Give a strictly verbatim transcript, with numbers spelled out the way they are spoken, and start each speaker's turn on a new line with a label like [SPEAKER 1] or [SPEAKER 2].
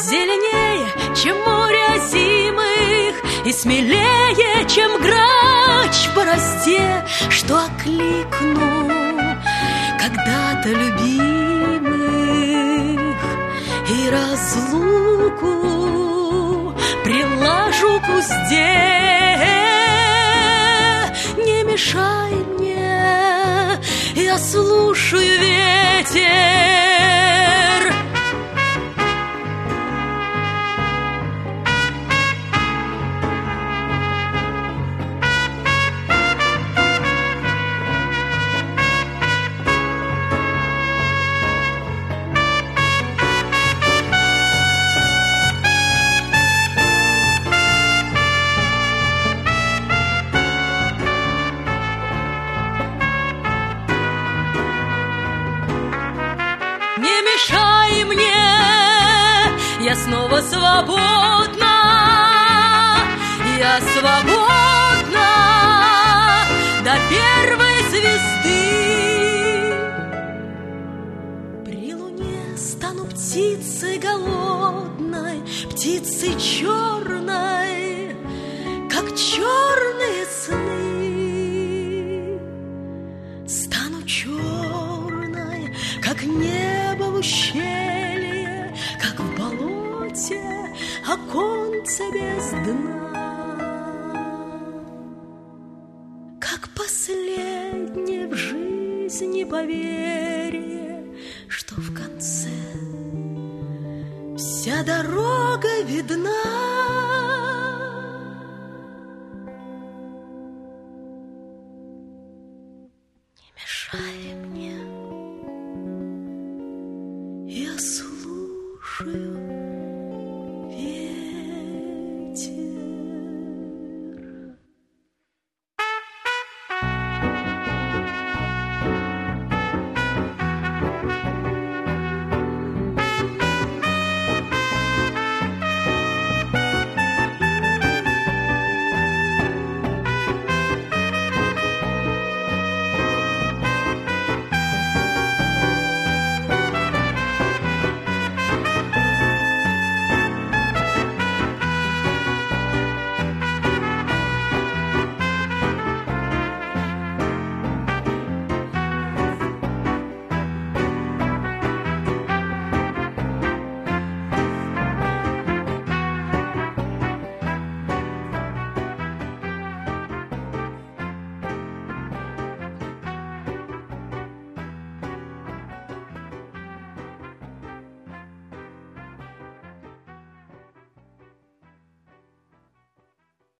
[SPEAKER 1] зеленее, чем море озимых, и смелее, чем грач в борозде, что окликну когда-то любимых, и разлуку приложу к узде. Не мешай мне, я слушаю ветер. Не мешай мне, я снова свободна, я свободна до первой звезды. При луне стану птицей голодной, птицей черной, как черные сны. Стану черной, как небо в ущелье, как в болоте оконце без дна, как последнее в жизни поверье, что в конце вся дорога видна.